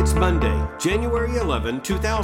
It's Monday, January 11,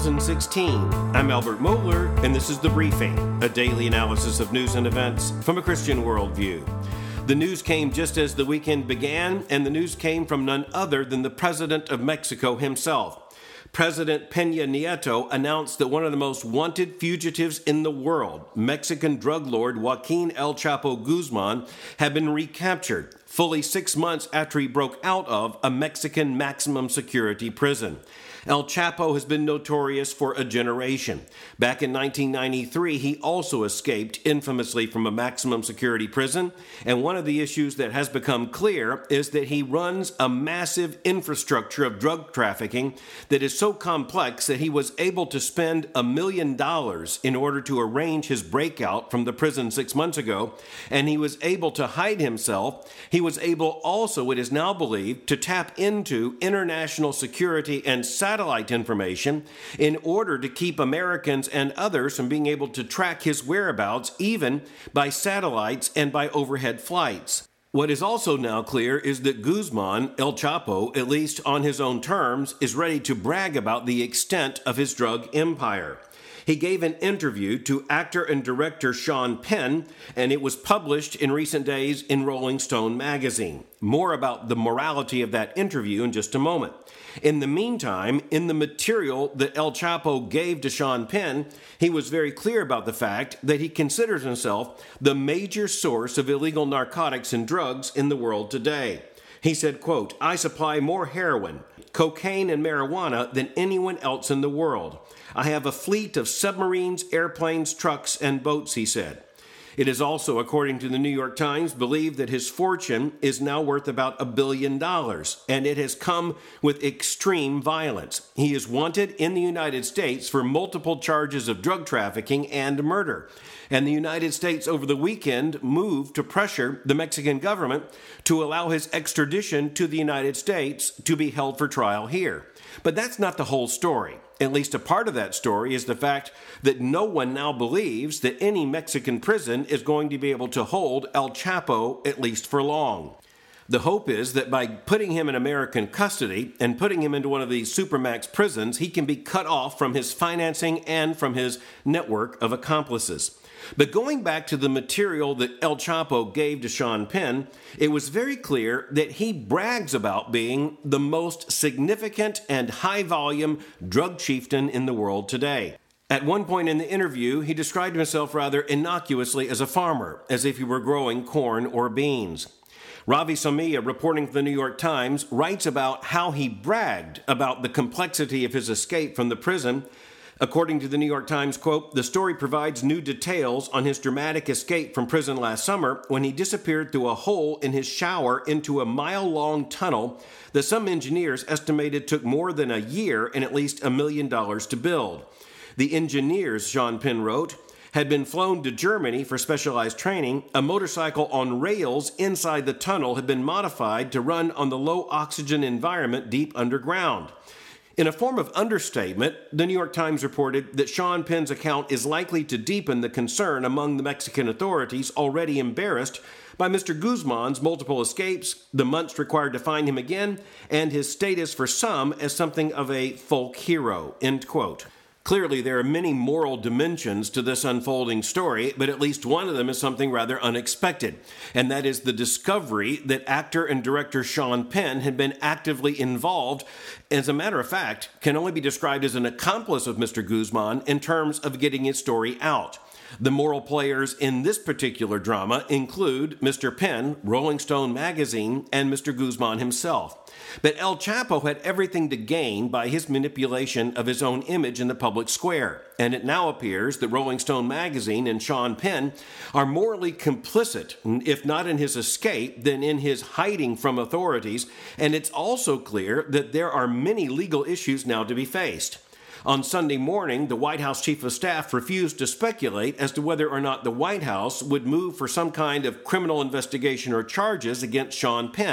2016. I'm Albert Mohler, and this is The Briefing, a daily analysis of news and events from a Christian worldview. The news came just as the weekend began, and the news came from none other than the president of Mexico himself. President Peña Nieto announced that one of the most wanted fugitives in the world, Mexican drug lord Joaquin El Chapo Guzman, had been recaptured fully 6 months after he broke out of a Mexican maximum security prison. El Chapo has been notorious for a generation. Back in 1993, he also escaped infamously from a maximum security prison, and one of the issues that has become clear is that he runs a massive infrastructure of drug trafficking that is so complex that he was able to spend $1 million in order to arrange his breakout from the prison 6 months ago, and he was able to hide himself. He was able also, it is now believed, to tap into international security and satellite information in order to keep Americans and others from being able to track his whereabouts, even by satellites and by overhead flights. What is also now clear is that Guzman, El Chapo, at least on his own terms, is ready to brag about the extent of his drug empire. He gave an interview to actor and director Sean Penn, and it was published in recent days in Rolling Stone magazine. More about the morality of that interview in just a moment. In the meantime, in the material that El Chapo gave to Sean Penn, he was very clear about the fact that he considers himself the major source of illegal narcotics and drugs in the world today. He said, quote, "I supply more heroin, cocaine, and marijuana than anyone else in the world. I have a fleet of submarines, airplanes, trucks, and boats," he said. It is also, according to the New York Times, believed that his fortune is now worth about $1 billion, and it has come with extreme violence. He is wanted in the United States for multiple charges of drug trafficking and murder. And the United States over the weekend moved to pressure the Mexican government to allow his extradition to the United States to be held for trial here. But that's not the whole story. At least a part of that story is the fact that no one now believes that any Mexican prison is going to be able to hold El Chapo, at least for long. The hope is that by putting him in American custody and putting him into one of these supermax prisons, he can be cut off from his financing and from his network of accomplices. But going back to the material that El Chapo gave to Sean Penn, it was very clear that he brags about being the most significant and high-volume drug chieftain in the world today. At one point in the interview, he described himself rather innocuously as a farmer, as if he were growing corn or beans. Ravi Somia, reporting for the New York Times, writes about how he bragged about the complexity of his escape from the prison. According to the New York Times, quote, "The story provides new details on his dramatic escape from prison last summer when he disappeared through a hole in his shower into a mile-long tunnel that some engineers estimated took more than a year and at least $1 million to build. The engineers," Sean Penn wrote, "had been flown to Germany for specialized training. A motorcycle on rails inside the tunnel had been modified to run on the low-oxygen environment deep underground." In a form of understatement, the New York Times reported that Sean Penn's account is likely to deepen the concern among the Mexican authorities already embarrassed by Mr. Guzman's multiple escapes, the months required to find him again, and his status for some as something of a folk hero, end quote. Clearly, there are many moral dimensions to this unfolding story, but at least one of them is something rather unexpected, and that is the discovery that actor and director Sean Penn had been actively involved, as a matter of fact, can only be described as an accomplice of Mr. Guzman in terms of getting his story out. The moral players in this particular drama include Mr. Penn, Rolling Stone magazine, and Mr. Guzman himself. But El Chapo had everything to gain by his manipulation of his own image in the public square, and it now appears that Rolling Stone magazine and Sean Penn are morally complicit, if not in his escape, then in his hiding from authorities, and it's also clear that there are many legal issues now to be faced. On Sunday morning, the White House Chief of Staff refused to speculate as to whether or not the White House would move for some kind of criminal investigation or charges against Sean Penn.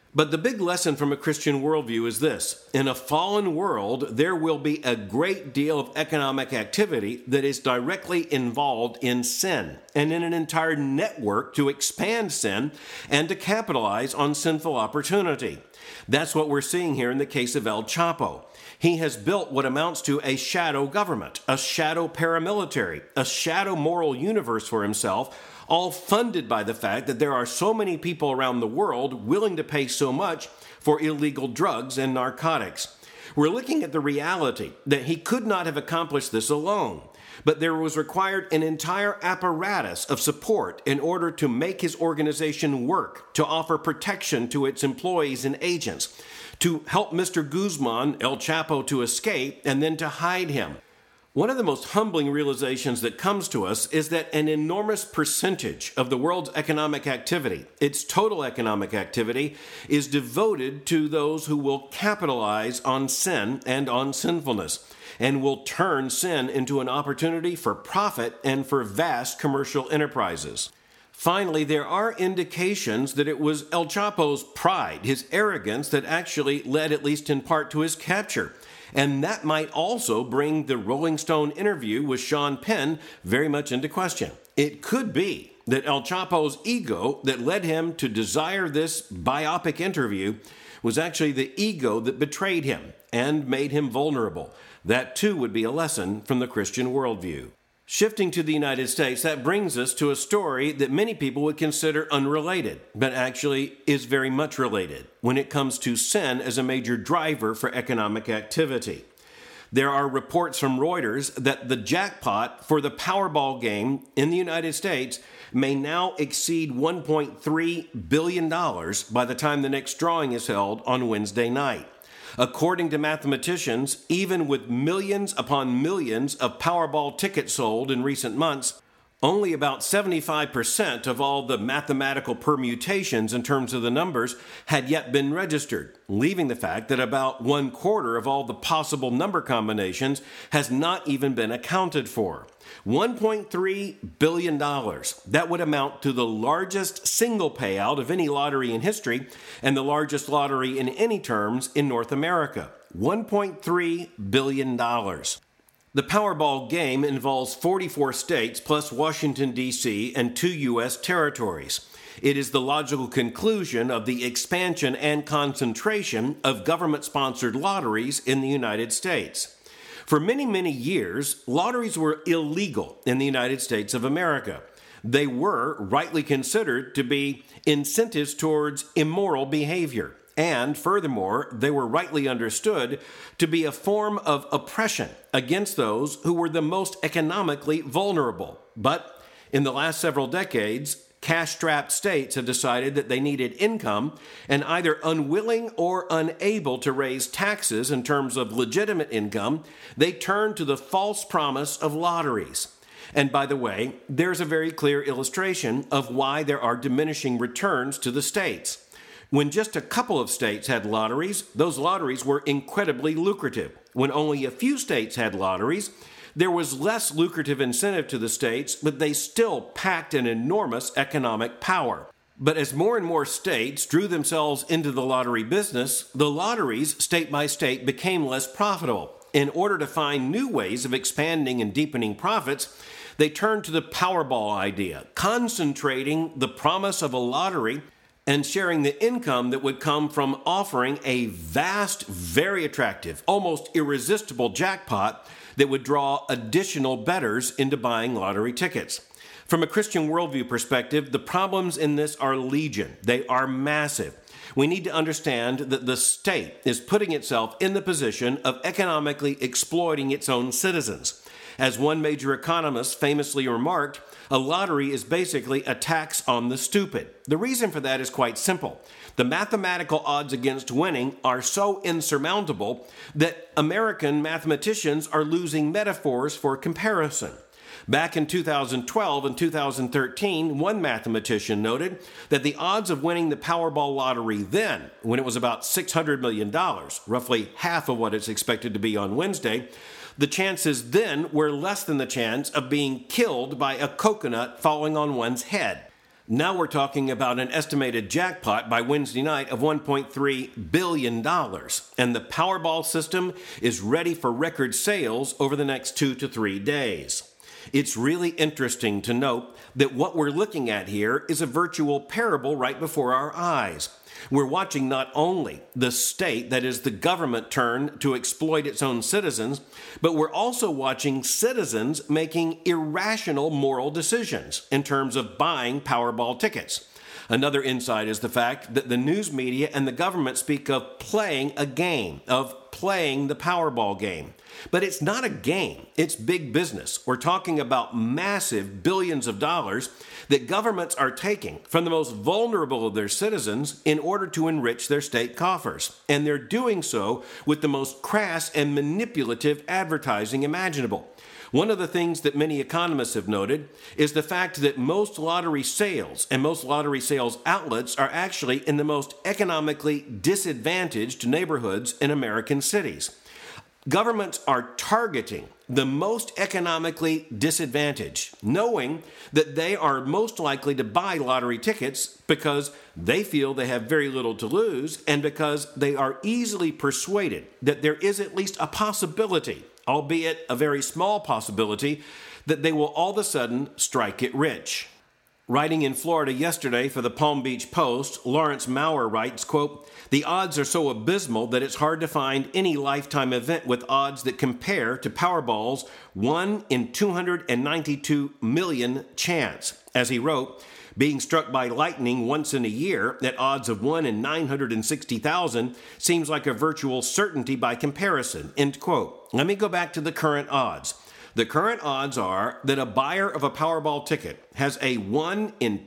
But the big lesson from a Christian worldview is this. In a fallen world, there will be a great deal of economic activity that is directly involved in sin and in an entire network to expand sin and to capitalize on sinful opportunity. That's what we're seeing here in the case of El Chapo. He has built what amounts to a shadow government, a shadow paramilitary, a shadow moral universe for himself, all funded by the fact that there are so many people around the world willing to pay so much for illegal drugs and narcotics. We're looking at the reality that he could not have accomplished this alone, but there was required an entire apparatus of support in order to make his organization work, to offer protection to its employees and agents, to help Mr. Guzman, El Chapo, to escape and then to hide him. One of the most humbling realizations that comes to us is that an enormous percentage of the world's economic activity, its total economic activity, is devoted to those who will capitalize on sin and on sinfulness, and will turn sin into an opportunity for profit and for vast commercial enterprises. Finally, there are indications that it was El Chapo's pride, his arrogance, that actually led, at least in part, to his capture. And that might also bring the Rolling Stone interview with Sean Penn very much into question. It could be that El Chapo's ego that led him to desire this biopic interview was actually the ego that betrayed him and made him vulnerable. That too would be a lesson from the Christian worldview. Shifting to the United States, that brings us to a story that many people would consider unrelated, but actually is very much related when it comes to sin as a major driver for economic activity. There are reports from Reuters that the jackpot for the Powerball game in the United States may now exceed $1.3 billion by the time the next drawing is held on Wednesday night. According to mathematicians, even with millions upon millions of Powerball tickets sold in recent months, only about 75% of all the mathematical permutations in terms of the numbers had yet been registered, leaving the fact that about 1/4 of all the possible number combinations has not even been accounted for. $1.3 billion. That would amount to the largest single payout of any lottery in history and the largest lottery in any terms in North America. $1.3 billion. The Powerball game involves 44 states plus Washington, D.C. and 2 U.S. territories. It is the logical conclusion of the expansion and concentration of government-sponsored lotteries in the United States. For many, many years, lotteries were illegal in the United States of America. They were rightly considered to be incentives towards immoral behavior. And furthermore, they were rightly understood to be a form of oppression against those who were the most economically vulnerable. But in the last several decades, cash-strapped states have decided that they needed income, and either unwilling or unable to raise taxes in terms of legitimate income, they turned to the false promise of lotteries. And by the way, there's a very clear illustration of why there are diminishing returns to the states. When just a couple of states had lotteries, those lotteries were incredibly lucrative. When only a few states had lotteries, there was less lucrative incentive to the states, but they still packed an enormous economic power. But as more and more states drew themselves into the lottery business, the lotteries, state by state, became less profitable. In order to find new ways of expanding and deepening profits, they turned to the Powerball idea, concentrating the promise of a lottery and sharing the income that would come from offering a vast, very attractive, almost irresistible jackpot that would draw additional bettors into buying lottery tickets. From a Christian worldview perspective, the problems in this are legion. They are massive. We need to understand that the state is putting itself in the position of economically exploiting its own citizens. As one major economist famously remarked, a lottery is basically a tax on the stupid. The reason for that is quite simple. The mathematical odds against winning are so insurmountable that American mathematicians are losing metaphors for comparison. Back in 2012 and 2013, one mathematician noted that the odds of winning the Powerball lottery then, when it was about $600 million, roughly half of what it's expected to be on Wednesday, the chances then were less than the chance of being killed by a coconut falling on one's head. Now we're talking about an estimated jackpot by Wednesday night of $1.3 billion, and the Powerball system is ready for record sales over the next 2 to 3 days. It's really interesting to note that what we're looking at here is a virtual parable right before our eyes. We're watching not only the state, that is the government, turn to exploit its own citizens, but we're also watching citizens making irrational moral decisions in terms of buying Powerball tickets. Another insight is the fact that the news media and the government speak of playing a game, of playing the Powerball game. But it's not a game, it's big business. We're talking about massive billions of dollars that governments are taking from the most vulnerable of their citizens in order to enrich their state coffers. And they're doing so with the most crass and manipulative advertising imaginable. One of the things that many economists have noted is the fact that most lottery sales and most lottery sales outlets are actually in the most economically disadvantaged neighborhoods in American cities. Governments are targeting the most economically disadvantaged, knowing that they are most likely to buy lottery tickets because they feel they have very little to lose and because they are easily persuaded that there is at least a possibility, albeit a very small possibility, that they will all of a sudden strike it rich. Writing in Florida yesterday for the Palm Beach Post, Lawrence Maurer writes, quote, "The odds are so abysmal that it's hard to find any lifetime event with odds that compare to Powerball's 1 in 292 million chance." As he wrote, "Being struck by lightning once in a year at odds of 1 in 960,000 seems like a virtual certainty by comparison." End quote. Let me go back to the current odds. The current odds are that a buyer of a Powerball ticket has a 1 in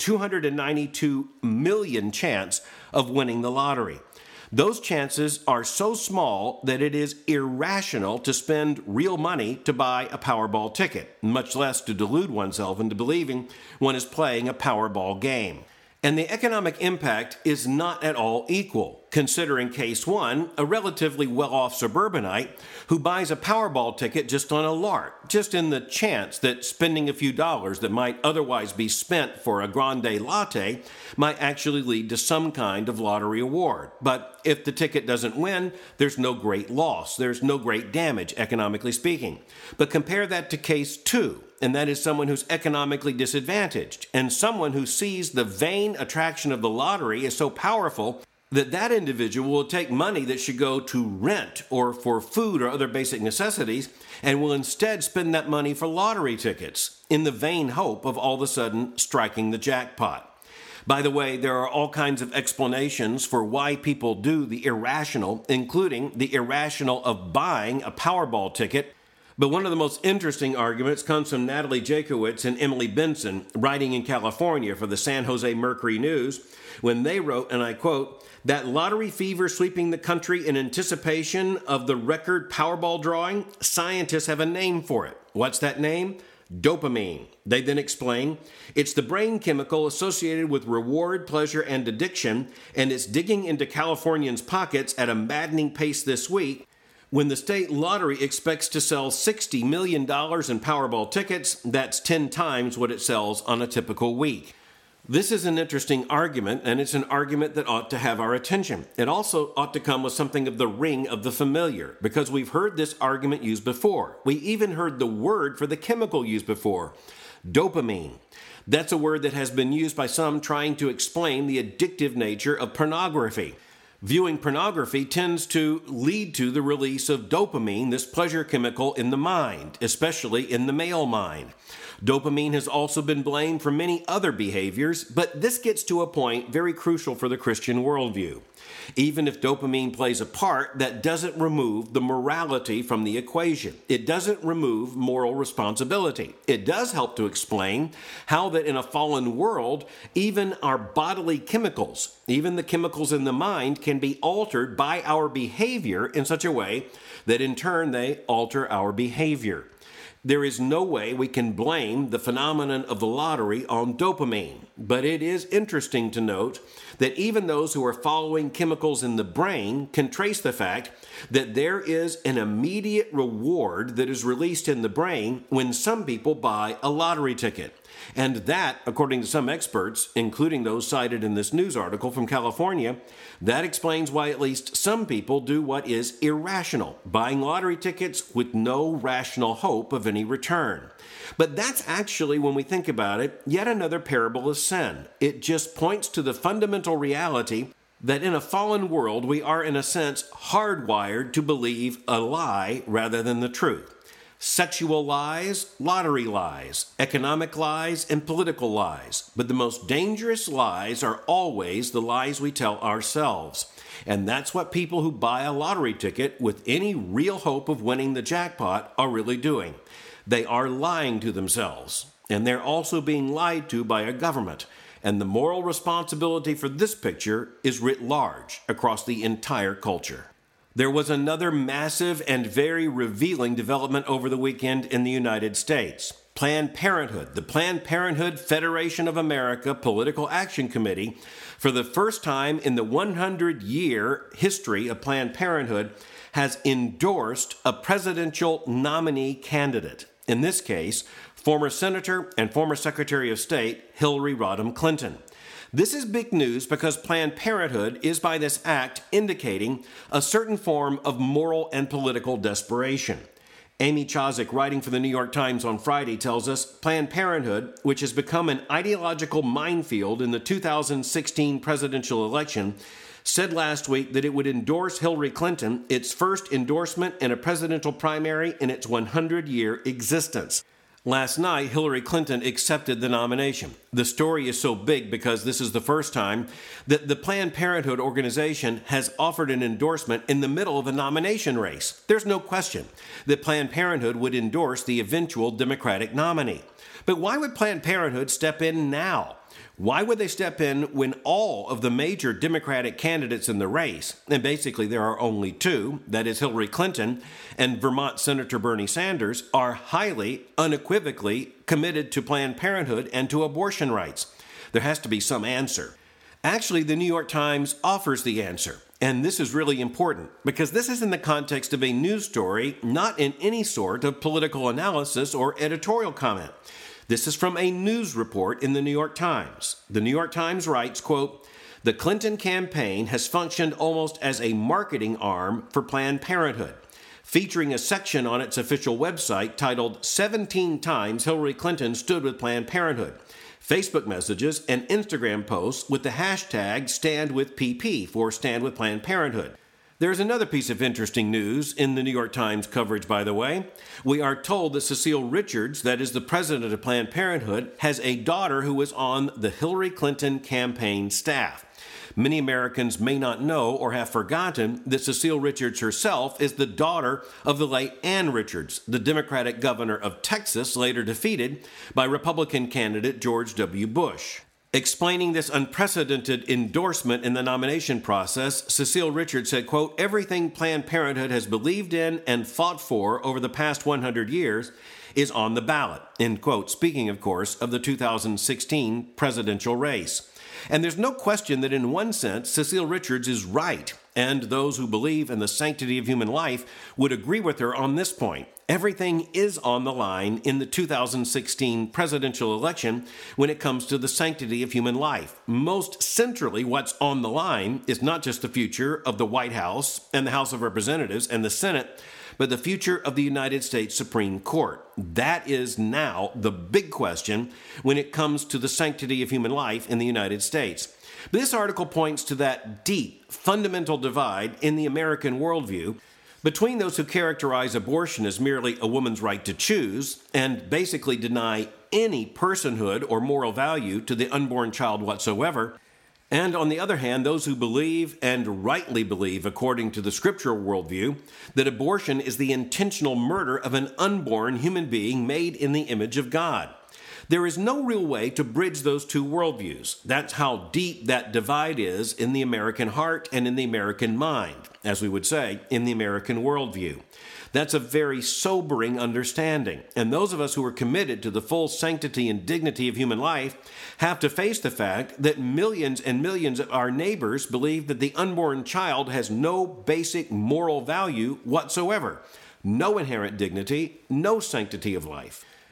292 million chance of winning the lottery. Those chances are so small that it is irrational to spend real money to buy a Powerball ticket, much less to delude oneself into believing one is playing a Powerball game. And the economic impact is not at all equal, considering case one, a relatively well-off suburbanite who buys a Powerball ticket just on a lark, just in the chance that spending a few dollars that might otherwise be spent for a grande latte might actually lead to some kind of lottery award. But if the ticket doesn't win, there's no great loss. There's no great damage, economically speaking. But compare that to case two, and that is someone who's economically disadvantaged, and someone who sees the vain attraction of the lottery is so powerful that that individual will take money that should go to rent or for food or other basic necessities and will instead spend that money for lottery tickets in the vain hope of all of a sudden striking the jackpot. By the way, there are all kinds of explanations for why people do the irrational, including the irrational of buying a Powerball ticket. But one of the most interesting arguments comes from Natalie Jakowitz and Emily Benson, writing in California for the San Jose Mercury News, when they wrote, and I quote, "That lottery fever sweeping the country in anticipation of the record Powerball drawing, scientists have a name for it. What's that name? Dopamine." They then explain, "It's the brain chemical associated with reward, pleasure, and addiction, and it's digging into Californians' pockets at a maddening pace this week, when the state lottery expects to sell $60 million in Powerball tickets. That's 10 times what it sells on a typical week." This is an interesting argument, and it's an argument that ought to have our attention. It also ought to come with something of the ring of the familiar, because we've heard this argument used before. We even heard the word for the chemical used before, dopamine. That's a word that has been used by some trying to explain the addictive nature of pornography. Viewing pornography tends to lead to the release of dopamine, this pleasure chemical in the mind, especially in the male mind. Dopamine has also been blamed for many other behaviors, but this gets to a point very crucial for the Christian worldview. Even if dopamine plays a part, that doesn't remove the morality from the equation. It doesn't remove moral responsibility. It does help to explain how that in a fallen world, even our bodily chemicals, even the chemicals in the mind, can be altered by our behavior in such a way that in turn they alter our behavior. There is no way we can blame the phenomenon of the lottery on dopamine, but it is interesting to note that even those who are following chemicals in the brain can trace the fact that there is an immediate reward that is released in the brain when some people buy a lottery ticket. And that, according to some experts, including those cited in this news article from California, that explains why at least some people do what is irrational, buying lottery tickets with no rational hope of any return. But that's actually, when we think about it, yet another parable of sin. It just points to the fundamental reality that in a fallen world, we are, in a sense, hardwired to believe a lie rather than the truth. Sexual lies, lottery lies, economic lies, and political lies. But the most dangerous lies are always the lies we tell ourselves. And that's what people who buy a lottery ticket with any real hope of winning the jackpot are really doing. They are lying to themselves. And they're also being lied to by a government. And the moral responsibility for this picture is writ large across the entire culture. There was another massive and very revealing development over the weekend in the United States. Planned Parenthood, the Planned Parenthood Federation of America Political Action Committee, for the first time in the 100-year history of Planned Parenthood, has endorsed a presidential nominee candidate. In this case, former Senator and former Secretary of State Hillary Rodham Clinton. This is big news because Planned Parenthood is by this act indicating a certain form of moral and political desperation. Amy Chozick, writing for the New York Times on Friday, tells us Planned Parenthood, which has become an ideological minefield in the 2016 presidential election, said last week that it would endorse Hillary Clinton, its first endorsement in a presidential primary in its 100-year existence. Last night, Hillary Clinton accepted the nomination. The story is so big because this is the first time that the Planned Parenthood organization has offered an endorsement in the middle of a nomination race. There's no question that Planned Parenthood would endorse the eventual Democratic nominee. But why would Planned Parenthood step in now? Why would they step in when all of the major Democratic candidates in the race, and basically there are only two, that is Hillary Clinton and Vermont Senator Bernie Sanders, are highly, unequivocally committed to Planned Parenthood and to abortion rights? There has to be some answer. Actually, the New York Times offers the answer. And this is really important because this is in the context of a news story, not in any sort of political analysis or editorial comment. This is from a news report in the New York Times. The New York Times writes, quote, "The Clinton campaign has functioned almost as a marketing arm for Planned Parenthood, featuring a section on its official website titled 17 Times Hillary Clinton Stood with Planned Parenthood, Facebook messages, and Instagram posts with the hashtag #StandWithPP for Stand with Planned Parenthood. There's another piece of interesting news in the New York Times coverage, by the way. We are told that Cecile Richards, that is the president of Planned Parenthood, has a daughter who was on the Hillary Clinton campaign staff. Many Americans may not know or have forgotten that Cecile Richards herself is the daughter of the late Ann Richards, the Democratic governor of Texas, later defeated by Republican candidate George W. Bush. Explaining this unprecedented endorsement in the nomination process, Cecile Richards said, quote, "Everything Planned Parenthood has believed in and fought for over the past 100 years is on the ballot," end quote, speaking, of course, of the 2016 presidential race. And there's no question that in one sense, Cecile Richards is right, and those who believe in the sanctity of human life would agree with her on this point. Everything is on the line in the 2016 presidential election when it comes to the sanctity of human life. Most centrally, what's on the line is not just the future of the White House and the House of Representatives and the Senate, but the future of the United States Supreme Court. That is now the big question when it comes to the sanctity of human life in the United States. This article points to that deep, fundamental divide in the American worldview between those who characterize abortion as merely a woman's right to choose and basically deny any personhood or moral value to the unborn child whatsoever, and on the other hand, those who believe, and rightly believe according to the scriptural worldview, that abortion is the intentional murder of an unborn human being made in the image of God. There is no real way to bridge those two worldviews. That's how deep that divide is in the American heart and in the American mind, as we would say, in the American worldview. That's a very sobering understanding. And those of us who are committed to the full sanctity and dignity of human life have to face the fact that millions and millions of our neighbors believe that the unborn child has no basic moral value whatsoever, no inherent dignity, no sanctity of life.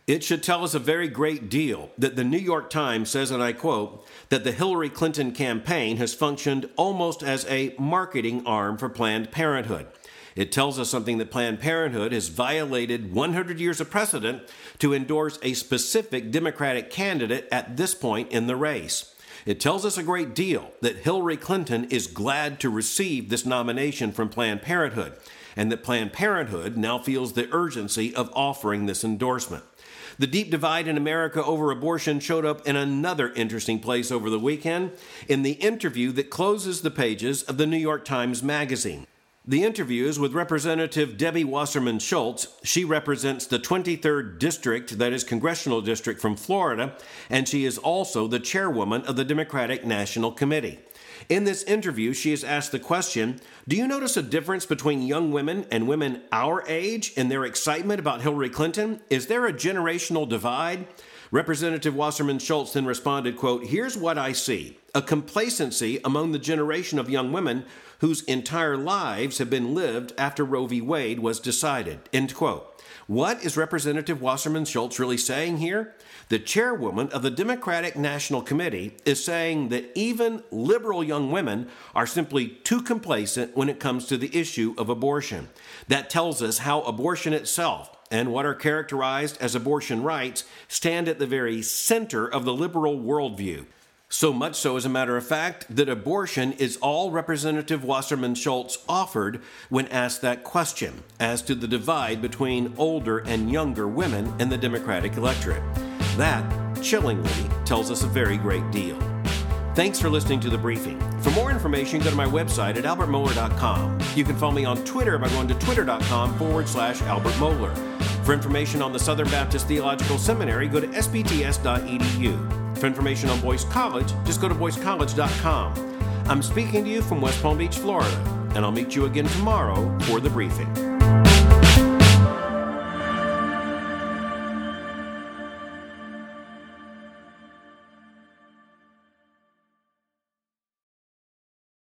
It should tell us a very great deal that the New York Times says, and I quote, that the Hillary Clinton campaign has functioned almost as a marketing arm for Planned Parenthood. It tells us something that Planned Parenthood has violated 100 years of precedent to endorse a specific Democratic candidate at this point in the race. It tells us a great deal that Hillary Clinton is glad to receive this nomination from Planned Parenthood, and that Planned Parenthood now feels the urgency of offering this endorsement. The deep divide in America over abortion showed up in another interesting place over the weekend, in the interview that closes the pages of the New York Times Magazine. The interview is with Representative Debbie Wasserman Schultz. She represents the 23rd District, that is Congressional District from Florida, and she is also the chairwoman of the Democratic National Committee. In this interview, she is asked the question, do you notice a difference between young women and women our age in their excitement about Hillary Clinton? Is there a generational divide? Representative Wasserman Schultz then responded, quote, here's what I see, a complacency among the generation of young women whose entire lives have been lived after Roe v. Wade was decided, end quote. What is Representative Wasserman Schultz really saying here? The chairwoman of the Democratic National Committee is saying that even liberal young women are simply too complacent when it comes to the issue of abortion. That tells us how abortion itself and what are characterized as abortion rights stand at the very center of the liberal worldview. So much so, as a matter of fact, that abortion is all Representative Wasserman Schultz offered when asked that question as to the divide between older and younger women in the Democratic electorate. That, chillingly, tells us a very great deal. Thanks for listening to The Briefing. For more information, go to my website at albertmohler.com. You can follow me on Twitter by going to twitter.com/Albert Mohler. For information on the Southern Baptist Theological Seminary, go to sbts.edu. For information on Boyce College, just go to boycecollege.com. I'm speaking to you from West Palm Beach, Florida, and I'll meet you again tomorrow for The Briefing.